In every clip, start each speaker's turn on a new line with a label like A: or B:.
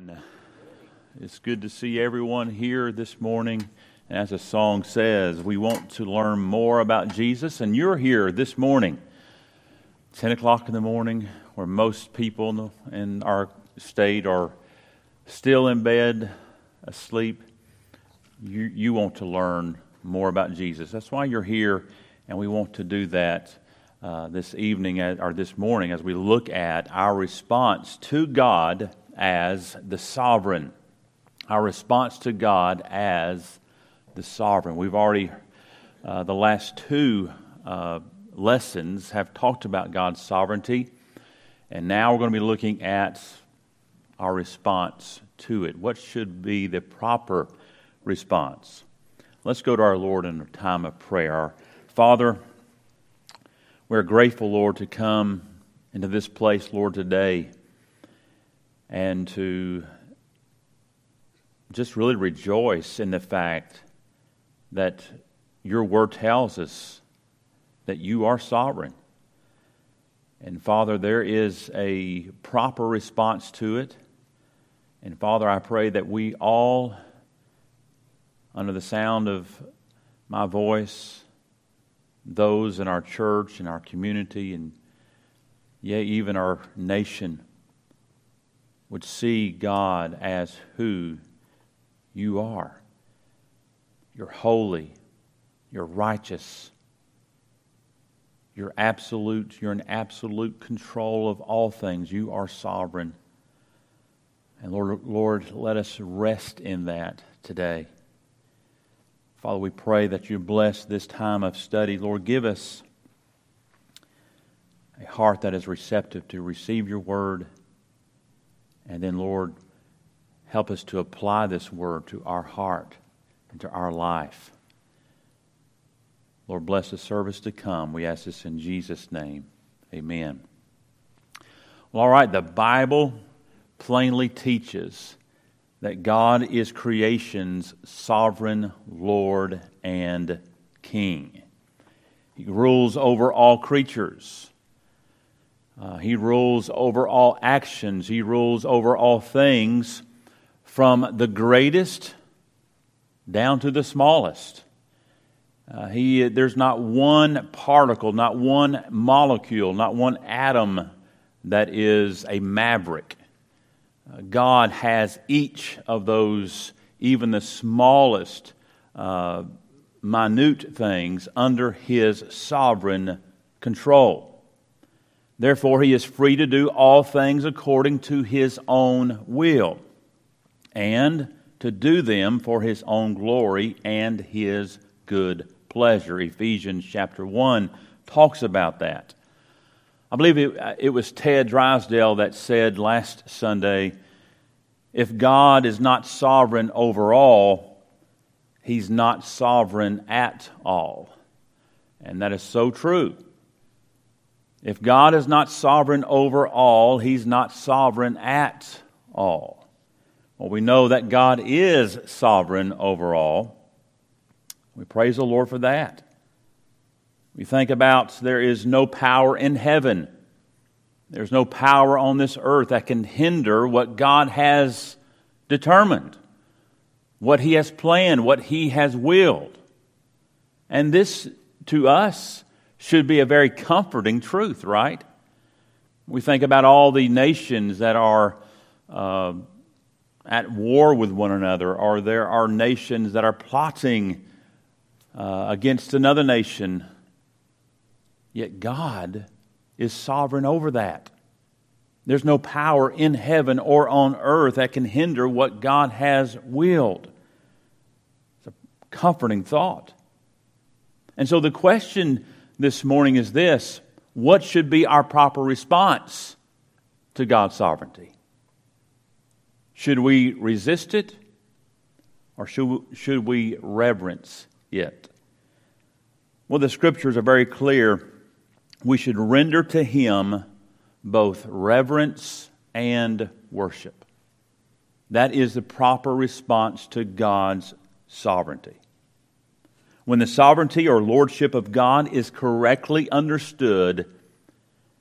A: It's good to see everyone here this morning. As the song says, we want to learn more about Jesus, and you're here this morning, 10 o'clock in the morning, where most people in our state are still in bed, asleep. You want to learn more about Jesus. That's why you're here, and we want to do that this evening or this morning as we look at our response to God as the sovereign. Our response to God as the sovereign. We've already, the last two lessons have talked about God's sovereignty, and now we're going to be looking at our response to it. What should be the proper response? Let's go to our Lord in a time of prayer. Father, we're grateful, Lord, to come into this place, Lord, today and to just really rejoice in the fact that your word tells us that you are sovereign. And Father, there is a proper response to it. And Father, I pray that we all, under the sound of my voice, those in our church, in our community, and yea, even our nation, would see God as who you are. You're holy. You're righteous. You're absolute. You're in absolute control of all things. You are sovereign. And Lord, let us rest in that today. Father, we pray that you bless this time of study. Lord, give us a heart that is receptive to receive your word. And then, Lord, help us to apply this word to our heart and to our life. Lord, bless the service to come. We ask this in Jesus' name. Amen. Well, all right, the Bible plainly teaches that God is creation's sovereign Lord and King. He rules over all creatures. He rules over all actions. He rules over all things, from the greatest down to the smallest. There's not one particle, not one molecule, not one atom that is a maverick. God has each of those, even the smallest, minute things, under His sovereign control. Therefore, He is free to do all things according to His own will, and to do them for His own glory and His good pleasure. Ephesians chapter 1 talks about that. I believe it was Ted Drysdale that said last Sunday, if God is not sovereign over all, He's not sovereign at all. And that is so true. If God is not sovereign over all, He's not sovereign at all. Well, we know that God is sovereign over all. We praise the Lord for that. We think about there is no power in heaven. There's no power on this earth that can hinder what God has determined, what He has planned, what He has willed. And this, to us, should be a very comforting truth, right? We think about all the nations that are at war with one another, or there are nations that are plotting against another nation. Yet God is sovereign over that. There's no power in heaven or on earth that can hinder what God has willed. It's a comforting thought. And so the question this morning is this: what should be our proper response to God's sovereignty? Should we resist it, or should we reverence it? Well, the Scriptures are very clear. We should render to Him both reverence and worship. That is the proper response to God's sovereignty. When the sovereignty or lordship of God is correctly understood,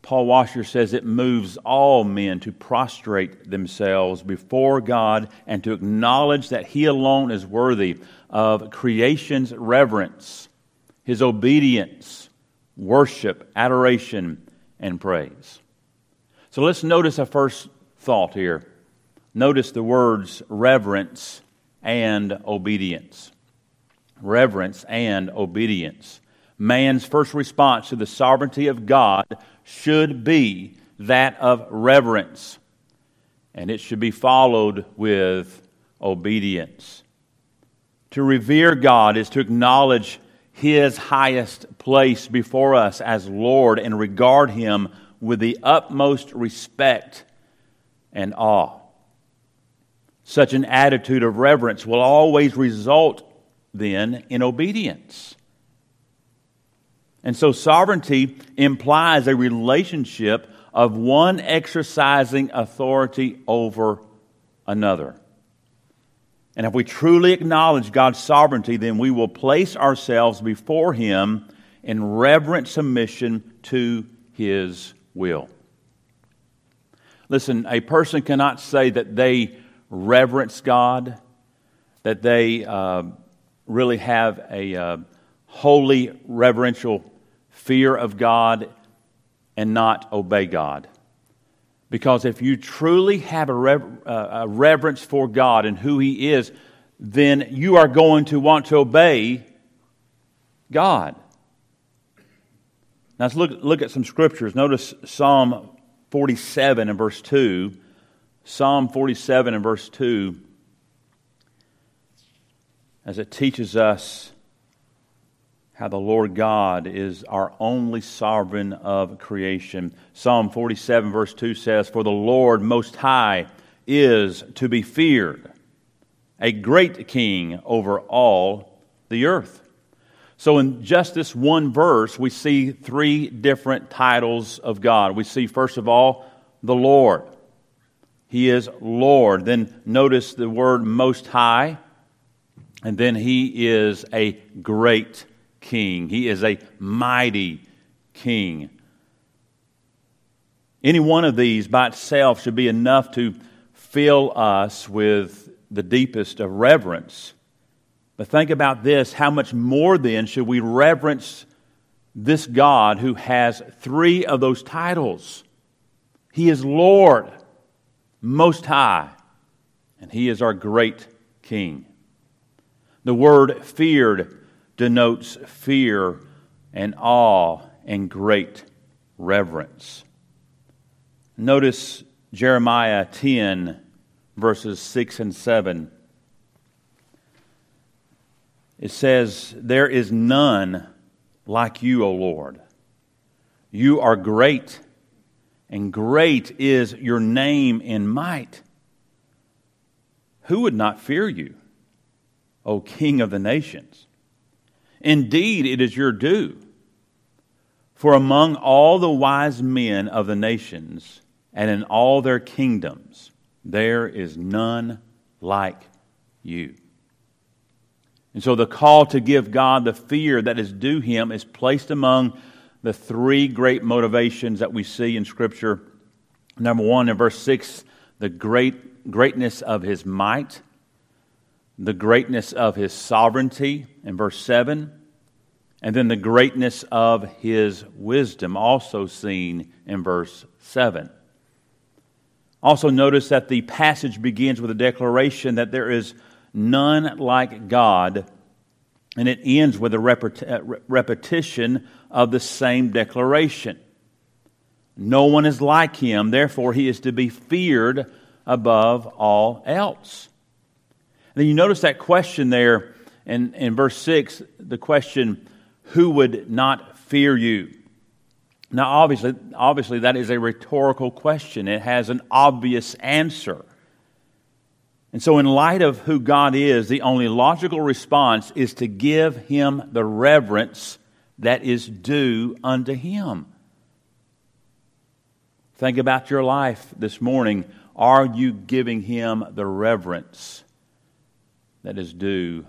A: Paul Washer says it moves all men to prostrate themselves before God and to acknowledge that He alone is worthy of creation's reverence, His obedience, worship, adoration, and praise. So let's notice a first thought here. Notice the words reverence and obedience. Reverence and obedience. Man's first response to the sovereignty of God should be that of reverence, and it should be followed with obedience. To revere God is to acknowledge His highest place before us as Lord and regard Him with the utmost respect and awe. Such an attitude of reverence will always result then in obedience. And so sovereignty implies a relationship of one exercising authority over another. And if we truly acknowledge God's sovereignty, then we will place ourselves before Him in reverent submission to His will. Listen, a person cannot say that they reverence God, that they really have a holy, reverential fear of God and not obey God. Because if you truly have a reverence for God and who He is, then you are going to want to obey God. Now let's look at some scriptures. Notice Psalm 47 and verse 2. Psalm 47 and verse 2, as it teaches us how the Lord God is our only sovereign of creation. Psalm 47 verse 2 says, "For the Lord Most High is to be feared, a great king over all the earth." So in just this one verse, we see three different titles of God. We see, first of all, the Lord. He is Lord. Then notice the word Most High. And then He is a great king. He is a mighty king. Any one of these by itself should be enough to fill us with the deepest of reverence. But think about this, how much more then should we reverence this God who has three of those titles? He is Lord, Most High, and He is our great King. The word feared denotes fear and awe and great reverence. Notice Jeremiah 10, verses 6 and 7. It says, "There is none like you, O Lord. You are great, and great is your name in might. Who would not fear you, O King of the nations? Indeed, it is your due. For among all the wise men of the nations and in all their kingdoms, there is none like you." And so the call to give God the fear that is due Him is placed among the three great motivations that we see in Scripture. Number one, in verse 6, the greatness of His might, the greatness of His sovereignty in verse 7, and then the greatness of His wisdom, also seen in verse 7. Also notice that the passage begins with a declaration that there is none like God, and it ends with a repetition of the same declaration. No one is like Him, therefore He is to be feared above all else. And then you notice that question there in verse 6, the question, who would not fear you? Now obviously that is a rhetorical question. It has an obvious answer. And so in light of who God is, the only logical response is to give Him the reverence that is due unto Him. Think about your life this morning. Are you giving Him the reverence that is due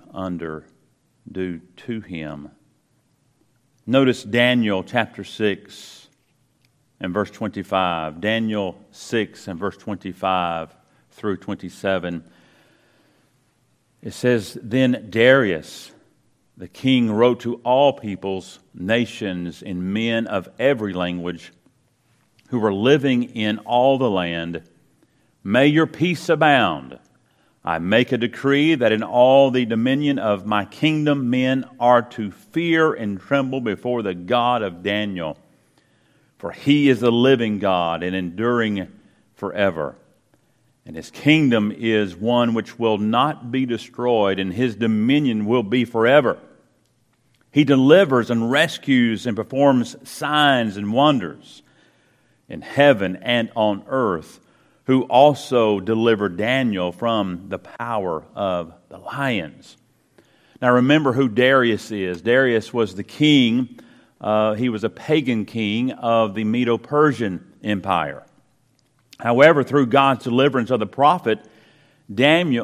A: to Him? Notice Daniel chapter 6, and verse 25. Daniel 6 and verse 25 through 27. It says, "Then Darius, the king, wrote to all peoples, nations, and men of every language who were living in all the land, 'May your peace abound. I make a decree that in all the dominion of my kingdom men are to fear and tremble before the God of Daniel. For he is the living God and enduring forever. And his kingdom is one which will not be destroyed, and his dominion will be forever. He delivers and rescues and performs signs and wonders in heaven and on earth, who also delivered Daniel from the power of the lions.'" Now remember who Darius is. Darius was the king. He was a pagan king of the Medo-Persian Empire. However, through God's deliverance of the prophet Daniel,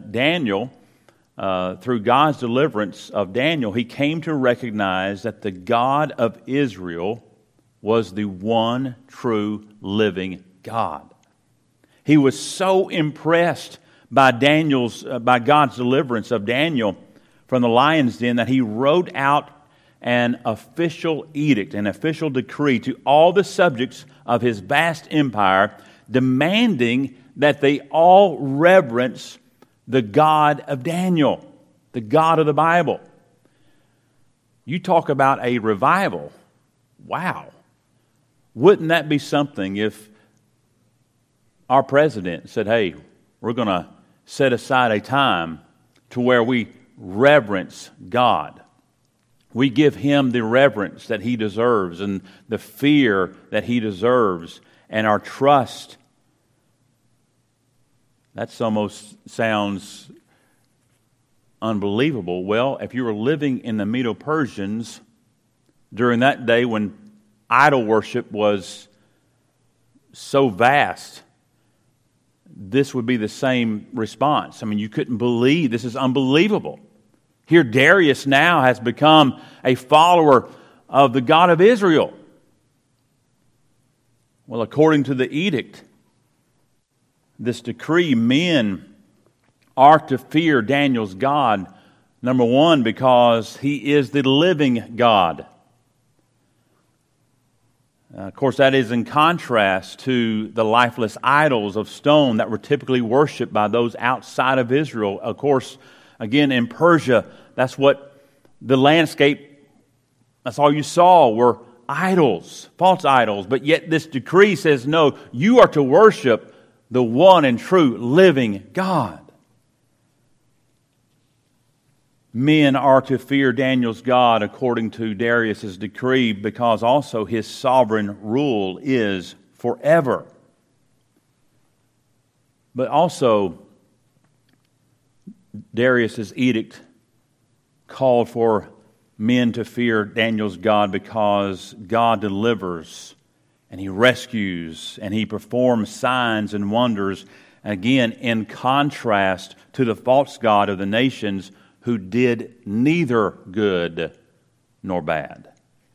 A: through God's deliverance of Daniel, he came to recognize that the God of Israel was the one true living God. He was so impressed by God's deliverance of Daniel from the lion's den that he wrote out an official edict, an official decree to all the subjects of his vast empire, demanding that they all reverence the God of Daniel, the God of the Bible. You talk about a revival. Wow. Wouldn't that be something if our president said, "Hey, we're going to set aside a time to where we reverence God. We give him the reverence that he deserves and the fear that he deserves and our trust." That almost sounds unbelievable. Well, if you were living in the Medo-Persians during that day when idol worship was so vast, this would be the same response. I mean, you couldn't believe, this is unbelievable. Here Darius now has become a follower of the God of Israel. Well, according to the edict, this decree, men are to fear Daniel's God, number one, because he is the living God. Of course, that is in contrast to the lifeless idols of stone that were typically worshipped by those outside of Israel. Of course, again, in Persia, that's what the landscape, that's all you saw were idols, false idols. But yet this decree says, no, you are to worship the one and true living God. Men are to fear Daniel's God according to Darius's decree, because also his sovereign rule is forever. But also, Darius's edict called for men to fear Daniel's God because God delivers and he rescues and he performs signs and wonders, again in contrast to the false god of the nations who did neither good nor bad.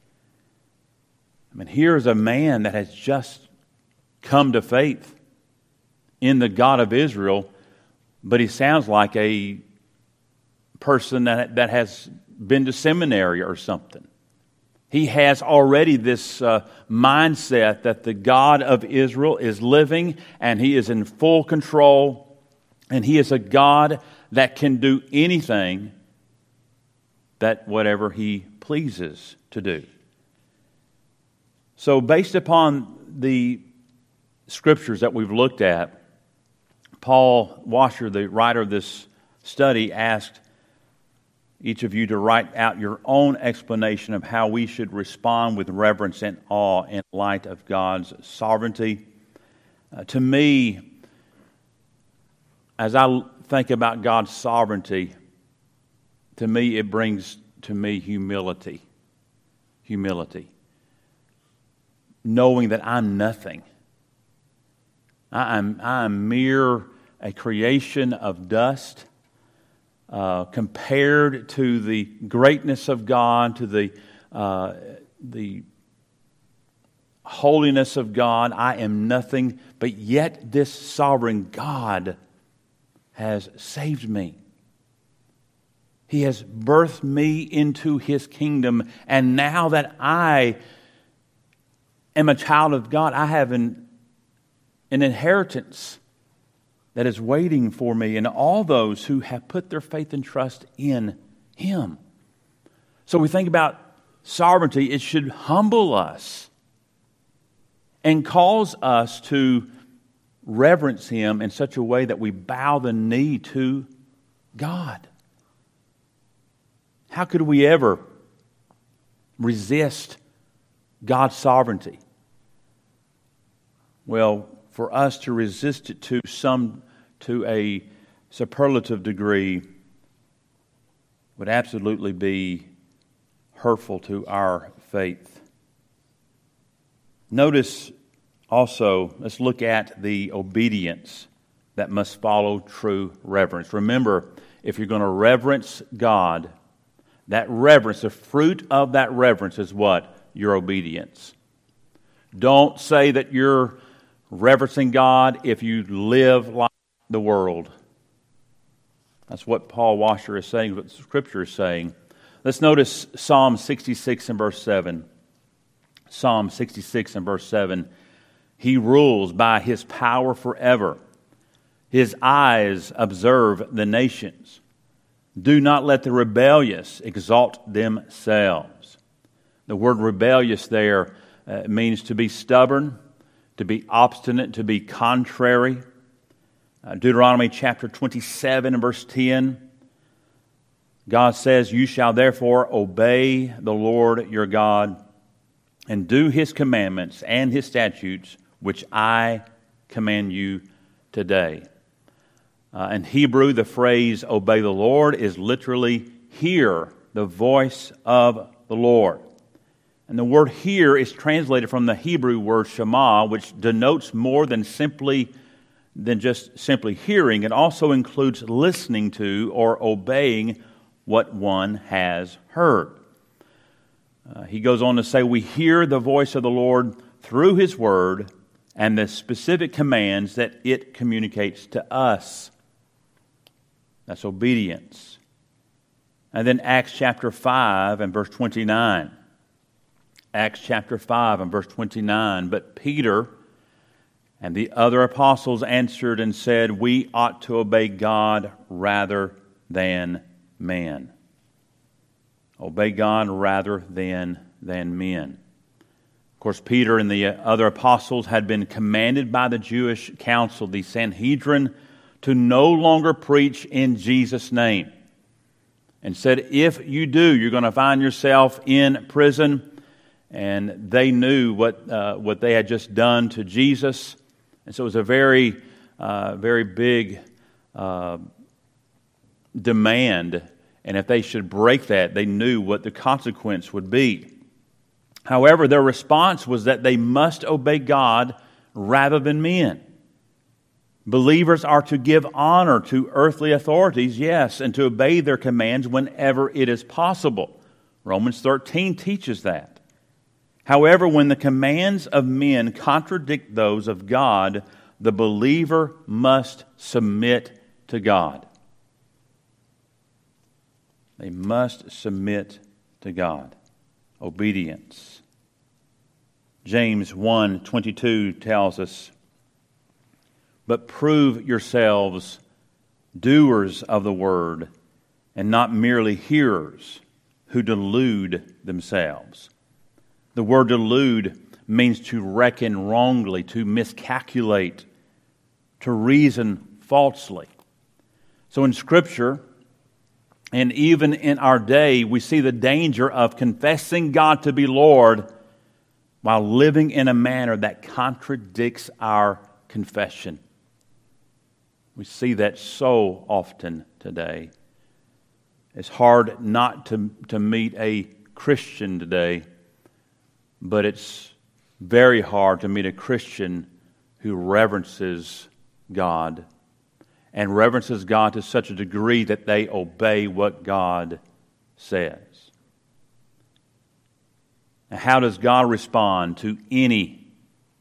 A: I mean, here's a man that has just come to faith in the God of Israel, but he sounds like a person that has been to seminary or something. He has already this mindset that the God of Israel is living and he is in full control, and he is a God that can do anything that whatever he pleases to do. So based upon the scriptures that we've looked at, Paul Washer, the writer of this study, asked each of you to write out your own explanation of how we should respond with reverence and awe in light of God's sovereignty. To me, as I think about God's sovereignty, to me it brings to me humility. Humility. Knowing that I'm nothing. I am mere a creation of dust compared to the greatness of God, to the holiness of God, I am nothing, but yet this sovereign God has saved me. He has birthed me into His kingdom, and now that I am a child of God, I have an inheritance that is waiting for me and all those who have put their faith and trust in Him. So we think about sovereignty, it should humble us and cause us to reverence Him in such a way that we bow the knee to God. How could we ever resist God's sovereignty? Well, for us to resist it to a superlative degree would absolutely be hurtful to our faith. Notice also, let's look at the obedience that must follow true reverence. Remember, if you're going to reverence God, that reverence, the fruit of that reverence is what? Your obedience. Don't say that you're reverencing God if you live like the world. That's what Paul Washer is saying, what the Scripture is saying. Let's notice Psalm 66 and verse 7. Psalm 66 and verse 7. He rules by His power forever. His eyes observe the nations. Do not let the rebellious exalt themselves. The word rebellious there means to be stubborn, to be obstinate, to be contrary. Deuteronomy chapter 27 and verse 10. God says, "You shall therefore obey the Lord your God and do His commandments and His statutes, which I command you today." In Hebrew, the phrase obey the Lord is literally hear the voice of the Lord. And the word hear is translated from the Hebrew word shema, which denotes more than just simply hearing. It also includes listening to or obeying what one has heard. He goes on to say, we hear the voice of the Lord through His word and the specific commands that it communicates to us. That's obedience. And then Acts chapter 5 and verse 29. Acts chapter 5 and verse 29. But Peter and the other apostles answered and said, we ought to obey God rather than men. Obey God rather than men. Of course, Peter and the other apostles had been commanded by the Jewish council, the Sanhedrin, to no longer preach in Jesus' name. And said, if you do, you're going to find yourself in prison. And they knew what they had just done to Jesus. And so it was a very big demand. And if they should break that, they knew what the consequence would be. However, their response was that they must obey God rather than men. Believers are to give honor to earthly authorities, yes, and to obey their commands whenever it is possible. Romans 13 teaches that. However, when the commands of men contradict those of God, the believer must submit to God. They must submit to God. Obedience. James 1:22 tells us, but prove yourselves doers of the word, and not merely hearers who delude themselves. The word delude means to reckon wrongly, to miscalculate, to reason falsely. So in Scripture, and even in our day, we see the danger of confessing God to be Lord while living in a manner that contradicts our confession. We see that so often today. It's hard not to meet a Christian today, but it's very hard to meet a Christian who reverences God and reverences God to such a degree that they obey what God says. Now, how does God respond to any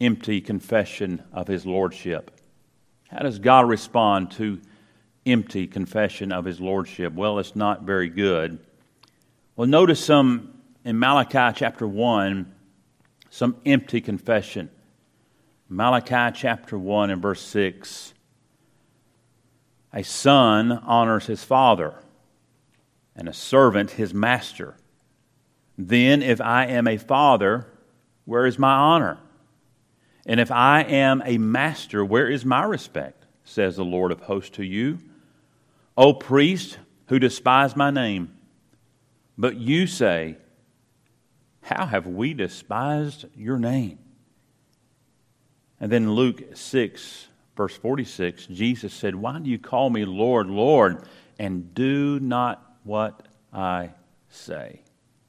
A: empty confession of His Lordship? How does God respond to empty confession of His Lordship? Well, it's not very good. Well, notice in Malachi chapter 1, some empty confession. Malachi chapter 1 and verse 6. A son honors his father, and a servant his master. Then if I am a father, where is my honor? And if I am a master, where is my respect? Says the Lord of hosts to you. O priest who despise my name. But you say, how have we despised your name? And then Luke 6, verse 46, Jesus said, why do you call me Lord, Lord, and do not what I say?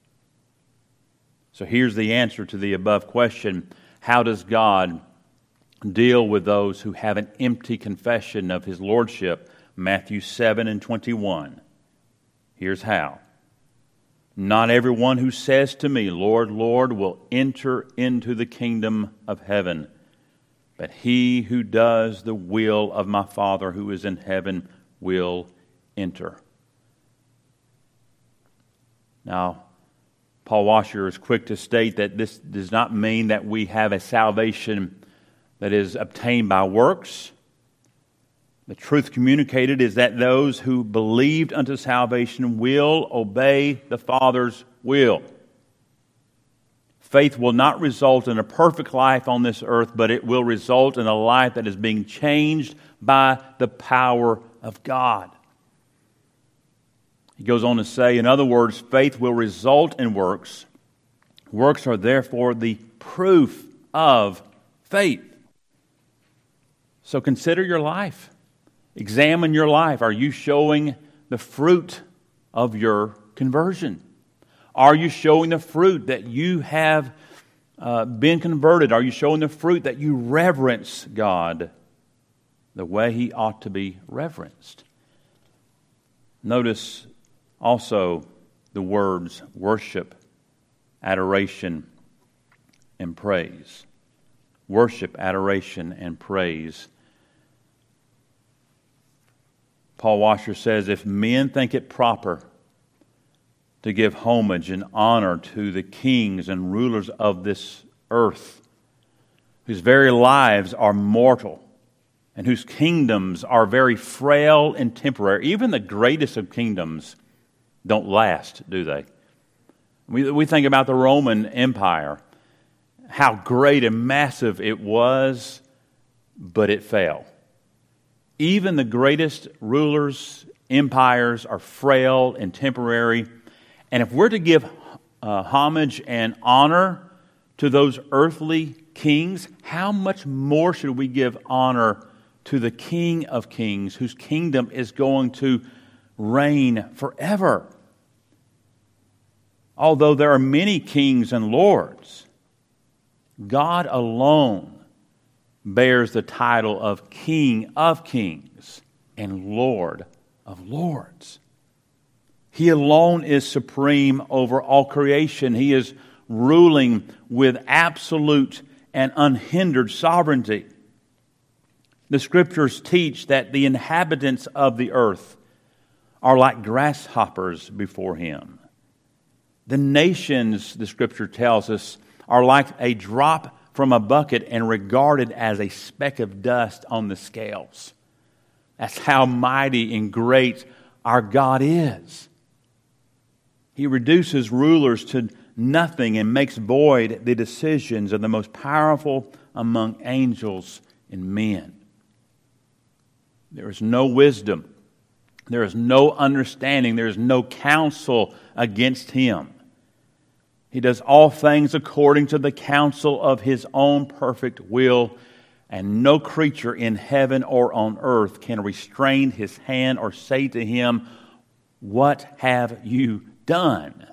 A: So here's the answer to the above question. How does God deal with those who have an empty confession of His Lordship? Matthew 7 and 21. Here's how. Not everyone who says to me, Lord, Lord, will enter into the kingdom of heaven, but he who does the will of my Father who is in heaven will enter. Now, Paul Washer is quick to state that this does not mean that we have a salvation that is obtained by works. The truth communicated is that those who believed unto salvation will obey the Father's will. Faith will not result in a perfect life on this earth, but it will result in a life that is being changed by the power of God. He goes on to say, in other words, faith will result in works. Works are therefore the proof of faith. So consider your life. Examine your life. Are you showing the fruit of your conversion? Are you showing the fruit that you have been converted? Are you showing the fruit that you reverence God the way He ought to be reverenced? Notice also the words worship, adoration, and praise. Worship, adoration, and praise. Paul Washer says, if men think it proper to give homage and honor to the kings and rulers of this earth, whose very lives are mortal, and whose kingdoms are very frail and temporary, even the greatest of kingdoms don't last, do they? We think about the Roman Empire, how great and massive it was, but it fell. Even the greatest rulers, empires are frail and temporary. And if we're to give homage and honor to those earthly kings, how much more should we give honor to the King of Kings, whose kingdom is going to reign forever? Although there are many kings and lords, God alone bears the title of King of Kings and Lord of Lords. He alone is supreme over all creation. He is ruling with absolute and unhindered sovereignty. The Scriptures teach that the inhabitants of the earth are like grasshoppers before Him. The nations, the Scripture tells us, are like a drop from a bucket and regarded as a speck of dust on the scales. That's how mighty and great our God is. He reduces rulers to nothing and makes void the decisions of the most powerful among angels and men. There is no wisdom. There is no understanding. There is no counsel against Him. He does all things according to the counsel of His own perfect will, and no creature in heaven or on earth can restrain His hand or say to Him, "What have you done?"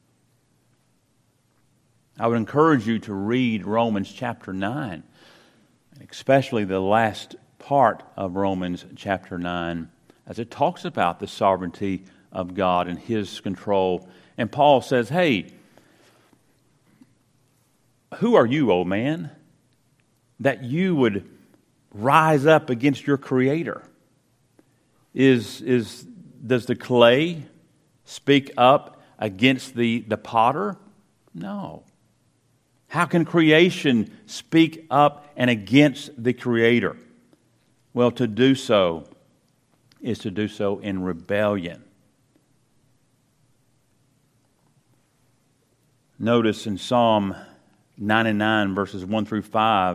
A: I would encourage you to read Romans chapter 9, especially the last part of Romans chapter 9, as it talks about the sovereignty of God and His control. And Paul says, hey, who are you, O man? that you would rise up against your Creator? Does the clay speak up against the potter? No. How can creation speak up and against the Creator? Well, to do so is to do so in rebellion. Notice in Psalm 99, verses 1 through 5,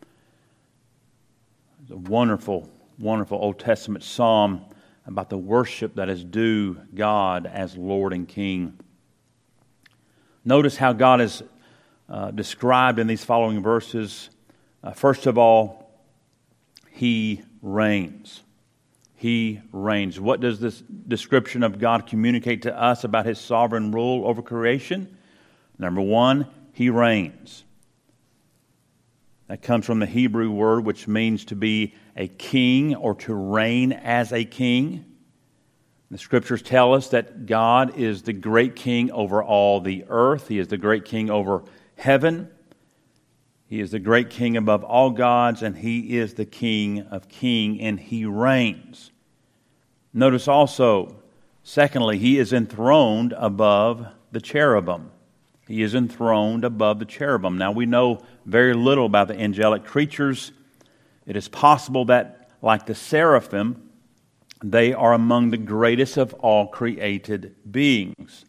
A: it's a wonderful, wonderful Old Testament psalm about the worship that is due God as Lord and King. Notice how God is described in these following verses. First of all, He reigns. He reigns. What does this description of God communicate to us about His sovereign rule over creation? Number one, He reigns. That comes from the Hebrew word which means to be a king or to reign as a king. The Scriptures tell us that God is the great king over all the earth. He is the great king over heaven. He is the great king above all gods, and He is the King of kings, and He reigns. Notice also, secondly, He is enthroned above the cherubim. He is enthroned above the cherubim. Now, we know very little about the angelic creatures. It is possible that, like the seraphim, they are among the greatest of all created beings.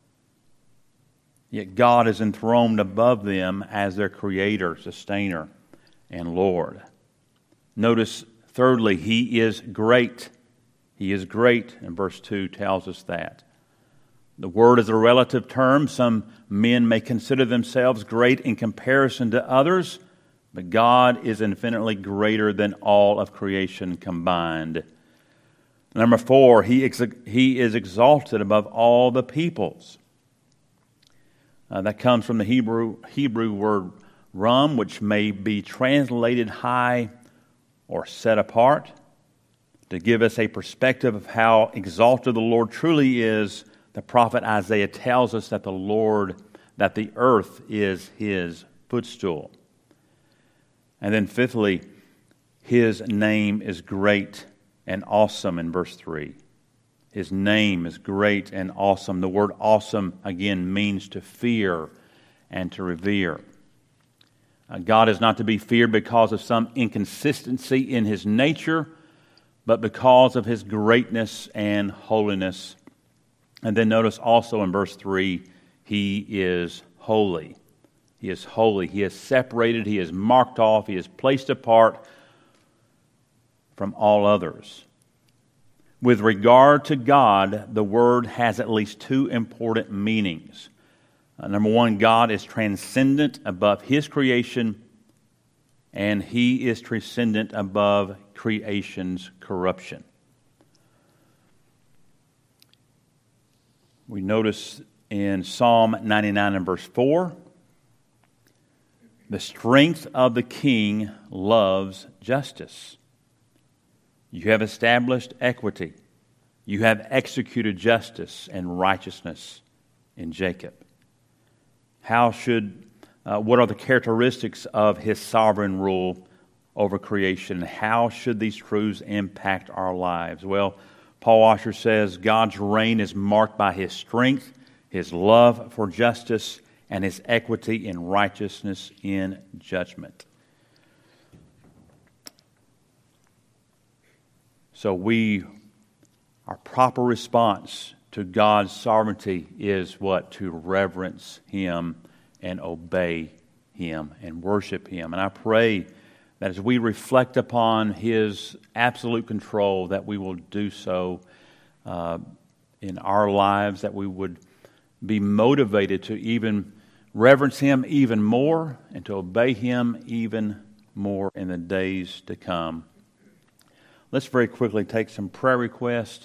A: Yet God is enthroned above them as their Creator, Sustainer, and Lord. Notice, thirdly, He is great. He is great, and verse 2 tells us that. The word is a relative term. Some men may consider themselves great in comparison to others, but God is infinitely greater than all of creation combined. Number 4, He is exalted above all the peoples. That comes from the Hebrew word rum, which may be translated high or set apart. To give us a perspective of how exalted the Lord truly is, the prophet Isaiah tells us that the earth is His footstool. And then fifthly, His name is great and awesome in verse 3. His name is great and awesome. The word awesome, again, means to fear and to revere. God is not to be feared because of some inconsistency in His nature, but because of His greatness and holiness. And then notice also in verse 3, He is holy. He is holy. He is separated. He is marked off. He is placed apart from all others. With regard to God, the word has at least two important meanings. Number one, God is transcendent above His creation, and He is transcendent above creation's corruption. We notice in Psalm 99 and verse 4, the strength of the king loves justice. You have established equity. You have executed justice and righteousness in Jacob. What are the characteristics of His sovereign rule over creation? How should these truths impact our lives? Well, Paul Washer says God's reign is marked by His strength, His love for justice, and His equity and righteousness in judgment. So our proper response to God's sovereignty is what? To reverence Him and obey Him and worship Him. And I pray that as we reflect upon His absolute control, that we will do so in our lives, that we would be motivated to even reverence Him even more and to obey Him even more in the days to come. Let's very quickly take some prayer requests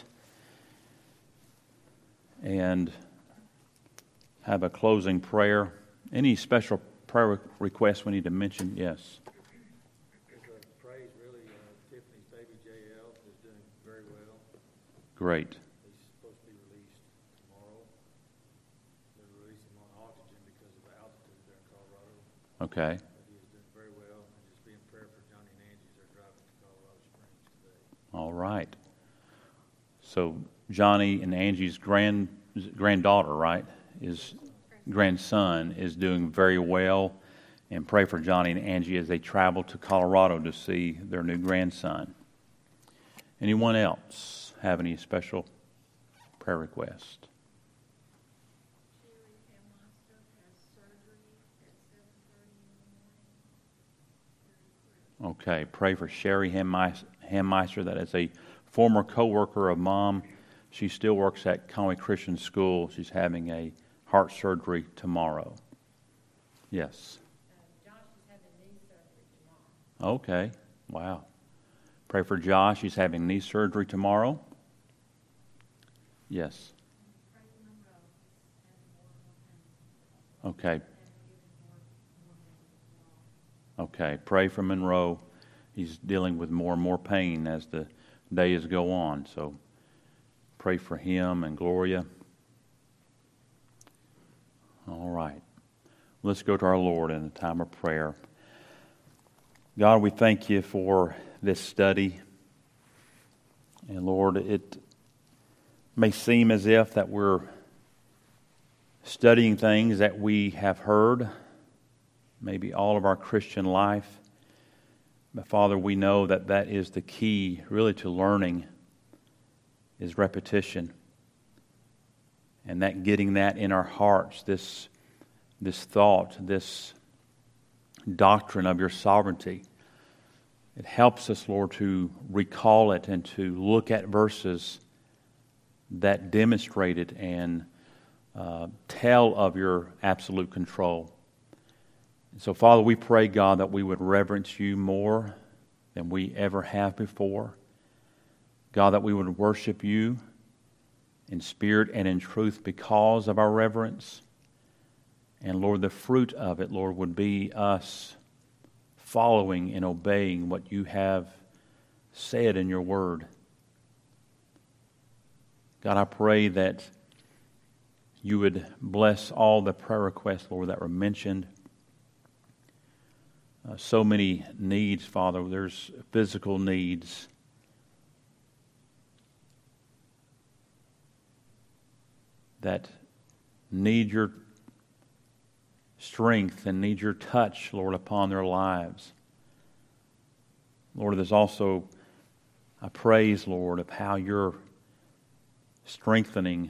A: and have a closing prayer. Any special prayer requests we need to mention? Yes.
B: Praise, really, Tiffany's baby JL is doing very well.
A: Great.
B: He's supposed to be released tomorrow. They're releasing him on oxygen because of the altitude there in Colorado.
A: Okay.
B: But he is doing very well and just being
A: right. So Johnny and Angie's granddaughter, right, grandson is doing very well. And pray for Johnny and Angie as they travel to Colorado to see their new grandson. Anyone else have any special prayer requests? Okay, pray for Sherry Hammeister. That is a former co-worker of Mom. She still works at Conway Christian School. She's having a heart surgery tomorrow. Yes.
C: Josh is having knee surgery tomorrow.
A: Okay, wow. Pray for Josh. He's having knee surgery tomorrow. Yes. Okay. Okay, pray for Monroe. He's dealing with more and more pain as the days go on. So pray for him and Gloria. All right. Let's go to our Lord in a time of prayer. God, we thank you for this study. And Lord, it may seem as if that we're studying things that we have heard, maybe all of our Christian life. But Father, we know that that is the key really to learning is repetition. And that getting that in our hearts, this thought, this doctrine of your sovereignty, it helps us, Lord, to recall it and to look at verses that demonstrate it and tell of your absolute control. And so, Father, we pray, God, that we would reverence you more than we ever have before. God, that we would worship you in spirit and in truth because of our reverence. And, Lord, the fruit of it, Lord, would be us following and obeying what you have said in your word. God, I pray that you would bless all the prayer requests, Lord, that were mentioned. So many needs, Father. There's physical needs. That need your strength and need your touch, Lord, upon their lives. Lord, there's also a praise, Lord, of how you're strengthening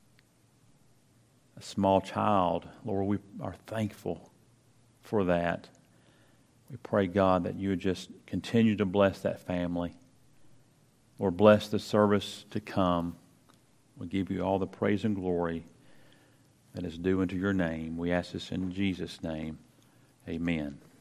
A: a small child. Lord, we are thankful for that. We pray, God, that you would just continue to bless that family. Lord, bless the service to come. We give you all the praise and glory that is due unto your name. We ask this in Jesus' name. Amen.